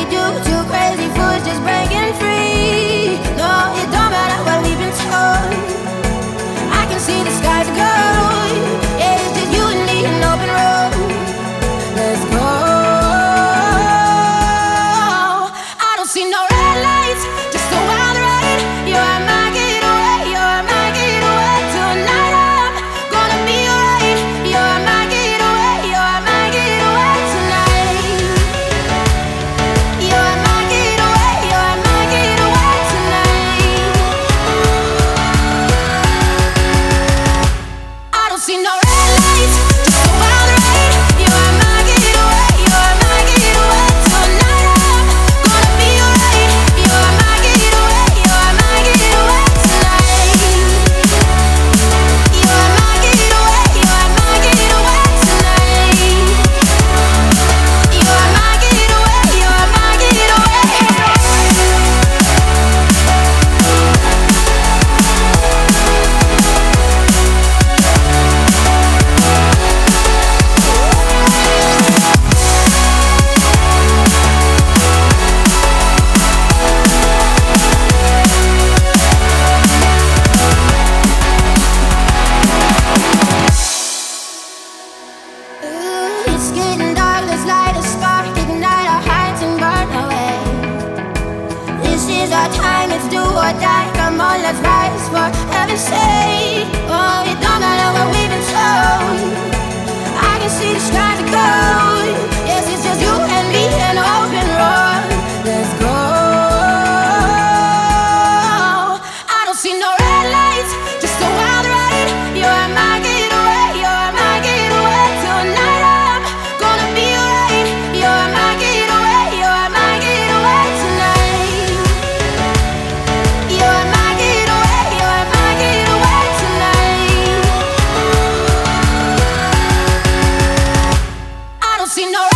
do, too crazy for just breaking free. No, it don't matter what we've been told. I can see the skies are gold. Yeah, it's just you and me, an open road. Let's go. I don't see no red lights, just a wild ride. You're my getaway, you're my getaway. Tonight I'm gonna be alright. You're my getaway, you're my getaway tonight. You're my getaway, you're my getaway tonight. I don't see no red lights, just a wild ride. You're my getaway, you're my getaway. Tonight I'm gonna be alright. You're my getaway, you're my getaway tonight. You're my getaway, you're my getaway tonight. You're my getaway, you're my getaway. It's getting dark, let's light a spark, ignite our hearts and burn away. This is our time, it's do or die. Come on, let's rise for heaven's sake. Oh, it don't matter what we've been told. I can see the skies are gold. Yes, it's just you and me, an open road. Let's go. I don't see no red lights, just a wild ride. You're my getaway, you're my getaway. Tonight I'm gonna be alright. You're my getaway, you're my getaway tonight. You're my getaway, you're my getaway tonight. I don't see no